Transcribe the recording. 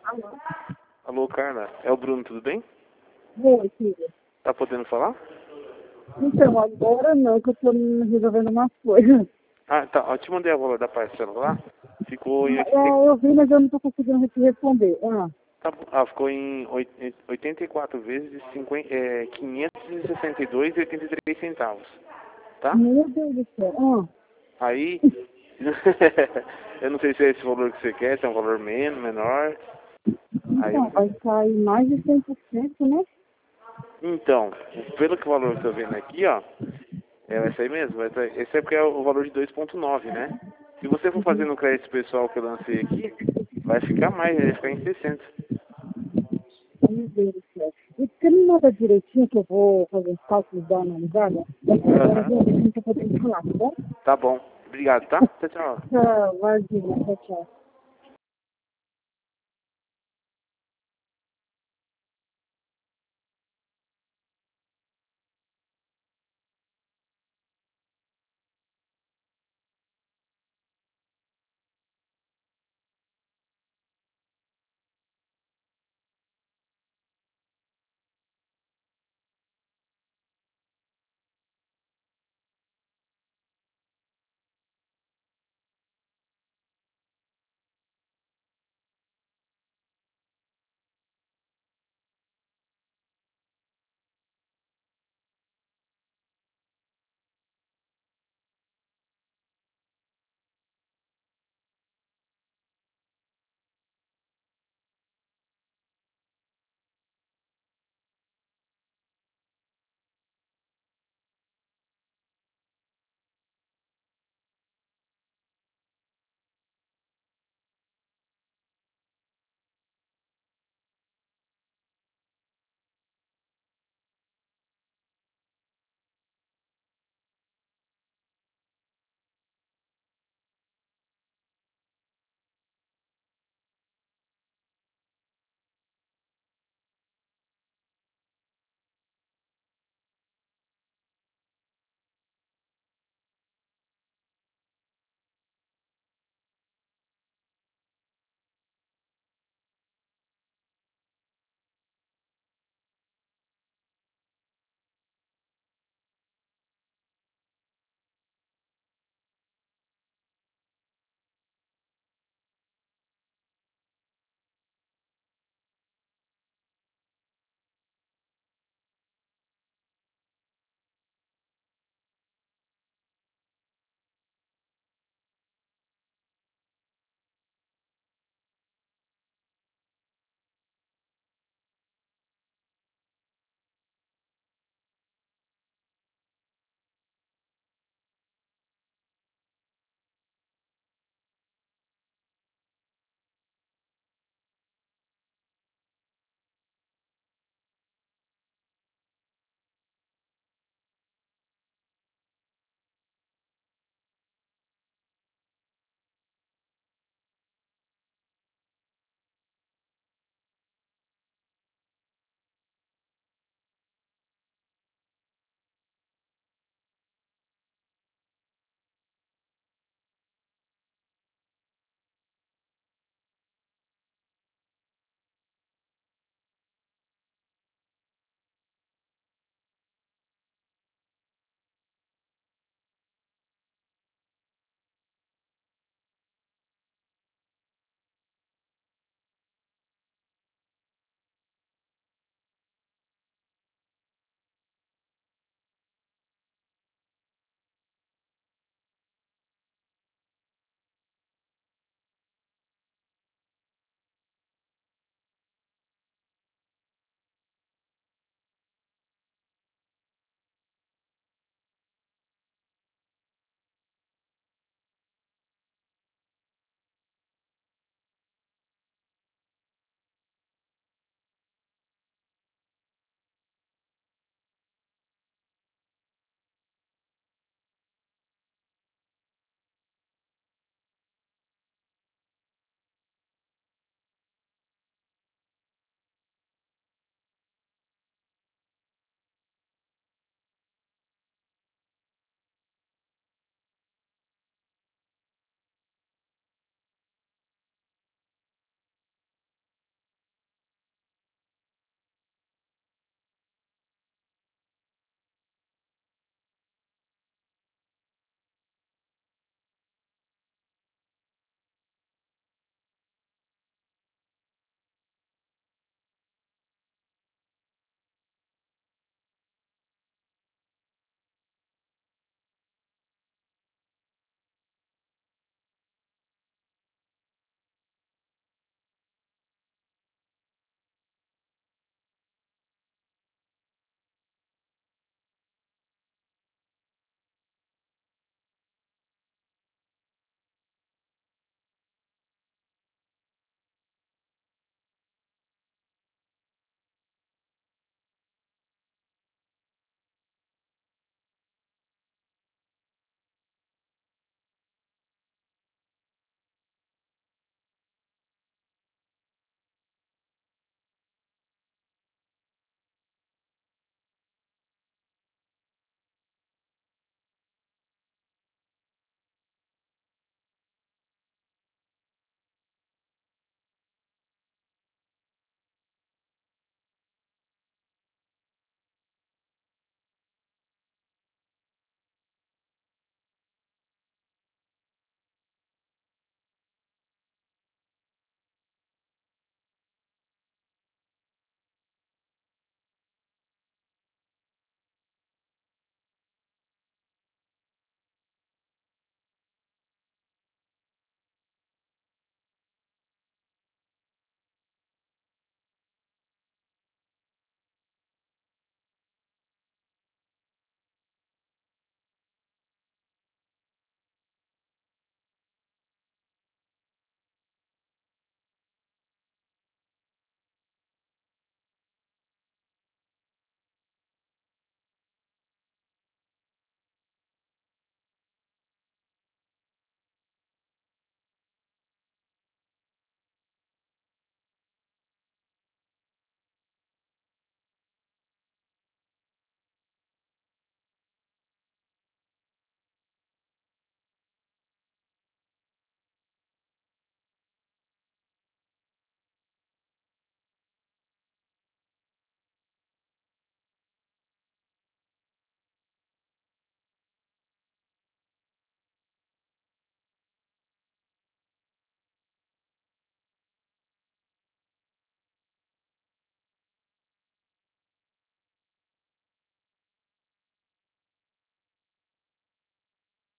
Alô? Alô, Carla. É o Bruno, tudo bem? Oi, filha. Tá podendo falar? Então, agora não, que eu tô resolvendo umas coisas. Ah, tá. Eu te mandei a valor da parcela lá. Ficou em Eu vi, mas eu não tô conseguindo te responder. tá, ficou em 84 vezes de 562,83 centavos. Tá? Meu Deus do céu. Aí, eu não sei se é esse valor que você quer, se é um valor menos, menor. Aí, Então, vai sair mais de 100%, né? então, pelo que o valor que eu tô vendo aqui, ó, vai sair mesmo. Esse é porque é o valor de 2,9, né? Se você for fazer no crédito pessoal que eu lancei aqui, vai ficar mais, vai ficar em 60. Meu Deus do céu. E você me manda direitinho que eu vou fazer os cálculos da analisada? Agora Aham. eu não tô podendo falar, tá bom? Tá bom. Obrigado, tá? Tchau, tchau. Tchau, imagina, tchau, tchau.